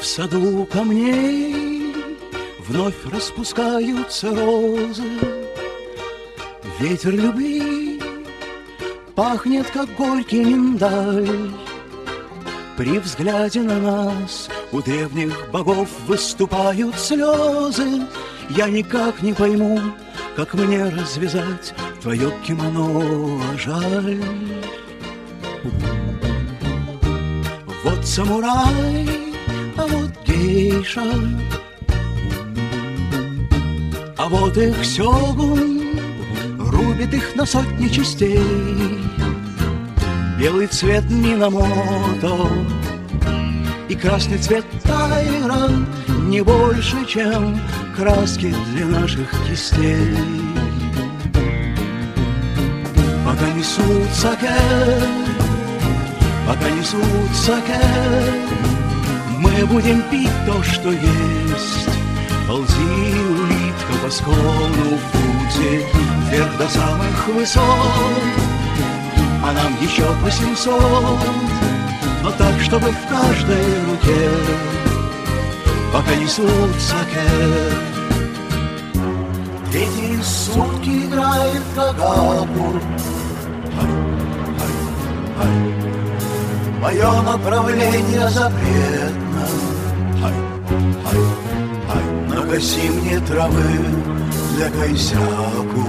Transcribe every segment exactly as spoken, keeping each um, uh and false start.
саду камней вновь распускаются розы. Ветер любви пахнет, как горький миндаль. При взгляде на нас у древних богов выступают слезы. Я никак не пойму, как мне развязать твое кимоно, а жаль. Вот самурай, а вот гейша, а вот их сёгун рубит их на сотни частей. Белый цвет Минамото и красный цвет Тайра не больше, чем краски для наших кистей. Пока несут саке, пока несут саке, мы будем пить то, что есть. Ползи, улитка, по склону Фудзи вверх до самых высот, а нам еще по семьсот, но так, чтобы в каждой руке, пока несут саке. Третьи сутки играет Кагапу. Мое направление запретно. Нагаси мне травы для кайсяку.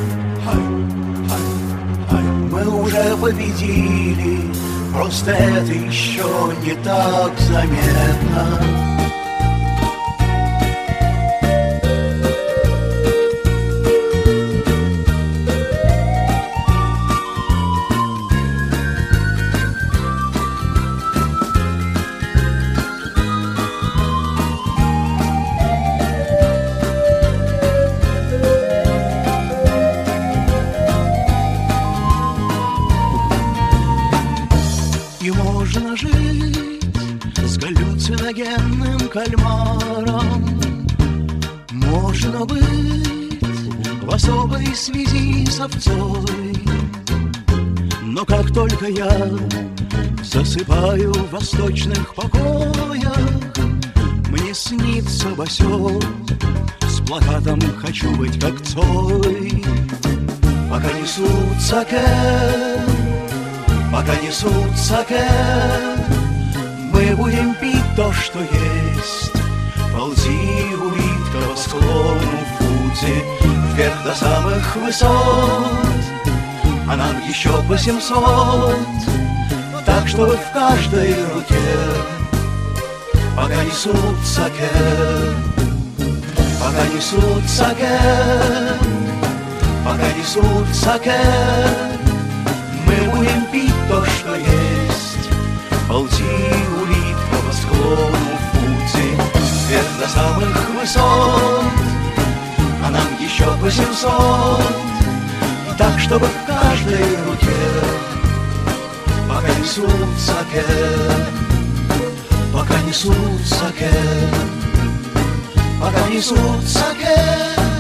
Мы уже победили, просто это еще не так заметно. И можно жить с галлюциногенным кальмаром, можно быть в особой связи с овцой. Но как только я засыпаю в восточных покоях, мне снится босёк с плакатом «Хочу быть как Цой». Пока несут саке, пока несут саке, мы будем пить то, что есть. Ползи, улитка, по склону Фудзи вверх до самых высот, а нам еще по семьсот, так, чтобы в каждой руке, пока несут саке, пока несут саке, пока несут саке, мы будем пить то, что есть. Ползи, улитка, по склону Фудзи вверх до самых высот, а нам еще по семьсот, так, чтобы в каждой руке, пока несут саке, пока несут саке, пока несут саке.